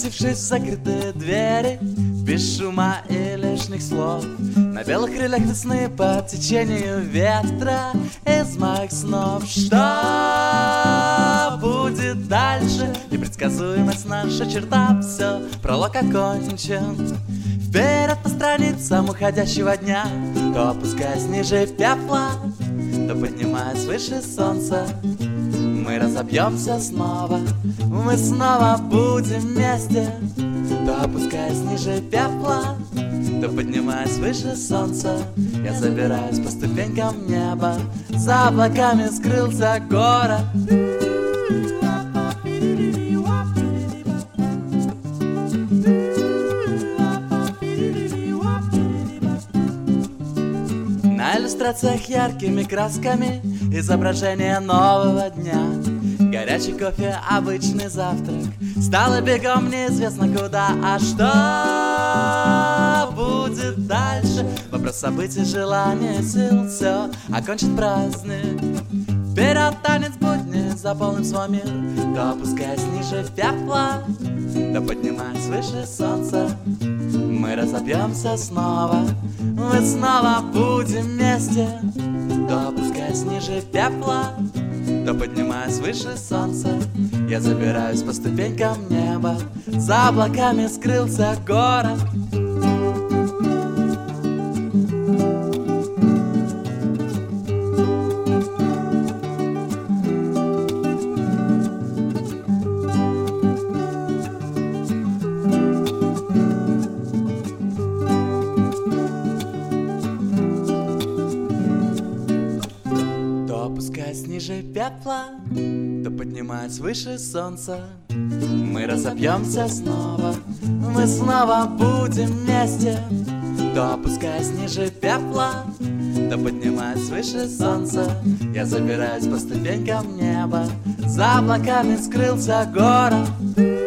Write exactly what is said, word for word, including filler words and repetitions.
Спустившись в закрытые двери, без шума и лишних слов, на белых крыльях весны по течению ветра из моих снов. Что будет дальше? Непредсказуемость наша черта. Все, пролог окончен. Вперед по страницам уходящего дня, то опускаясь ниже пепла, то поднимаясь выше солнца, мы разобьемся снова. Мы снова будем вместе, то опускаясь ниже пепла, то поднимаясь выше солнца. Я забираюсь по ступенькам неба, за облаками скрылся город. На иллюстрациях яркими красками изображение нового дня. Горячий кофе, обычный завтрак, стало бегом неизвестно куда. А что будет дальше? Вопрос событий, желания, сил. Все, окончит праздник. Вперед танец будни, заполним свой мир, то опускаясь ниже пепла, то поднимаясь выше солнца, мы разобьемся снова. Мы снова будем вместе, то опускаясь ниже пепла, то поднимаясь выше солнца. Я забираюсь по ступенькам неба, за облаками скрылся город. Опускаясь ниже пепла, то поднимаясь выше солнца, мы разобьемся снова. Мы снова будем вместе, то опускаясь ниже пепла, то поднимаясь выше солнца. Я забираюсь по ступенькам неба, за облаками скрылся город.